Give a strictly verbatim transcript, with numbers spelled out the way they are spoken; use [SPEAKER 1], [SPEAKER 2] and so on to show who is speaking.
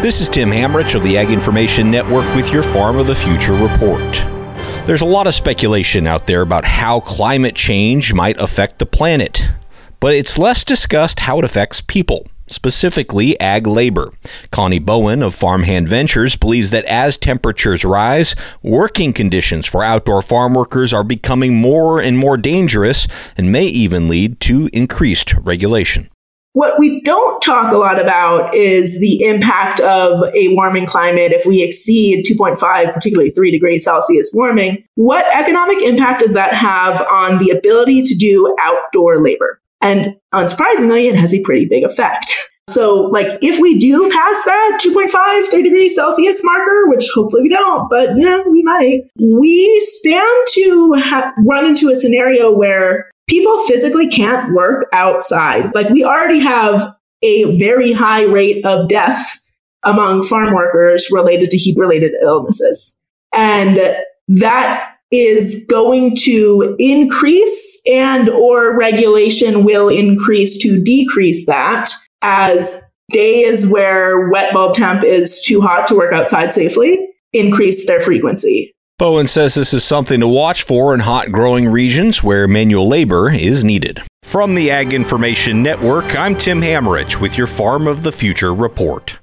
[SPEAKER 1] This is Tim Hamrich of the Ag Information Network with your Farm of the Future report. There's a lot of speculation out there about how climate change might affect the planet, but it's less discussed how it affects people, specifically ag labor. Connie Bowen of Farmhand Ventures believes that as temperatures rise, working conditions for outdoor farm workers are becoming more and more dangerous and may even lead to increased regulation.
[SPEAKER 2] What we don't talk a lot about is the impact of a warming climate if we exceed two point five, particularly three degrees Celsius warming. What economic impact does that have on the ability to do outdoor labor? And unsurprisingly, it has a pretty big effect. So, like, if we do pass that two point five, three degrees Celsius marker, which hopefully we don't, but, you know, we might, we stand to ha- run into a scenario where people physically can't work outside. Like, we already have a very high rate of death among farm workers related to heat-related illnesses. And that is going to increase, and or regulation will increase to decrease that as days where wet bulb temp is too hot to work outside safely increase their frequency.
[SPEAKER 1] Bowen says this is something to watch for in hot growing regions where manual labor is needed. From the Ag Information Network, I'm Tim Hamrich with your Farm of the Future report.